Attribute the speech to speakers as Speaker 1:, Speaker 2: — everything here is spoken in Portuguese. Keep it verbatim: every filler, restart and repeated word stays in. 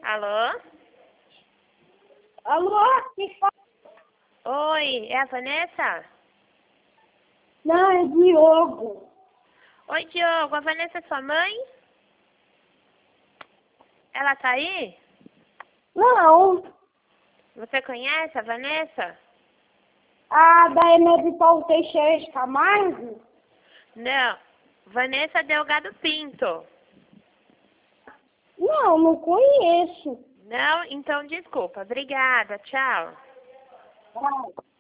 Speaker 1: Alô?
Speaker 2: Alô? Que fala?
Speaker 1: Oi, é a Vanessa?
Speaker 2: Não, é Diogo.
Speaker 1: Oi, Diogo, a Vanessa é sua mãe? Ela tá aí?
Speaker 2: Não.
Speaker 1: Você conhece a Vanessa?
Speaker 2: A da Ené de Paulo Teixeira de Camargo?
Speaker 1: Não, Vanessa Delgado Pinto.
Speaker 2: Não, não conheço.
Speaker 1: Não? Então desculpa. Obrigada, tchau.
Speaker 2: Não.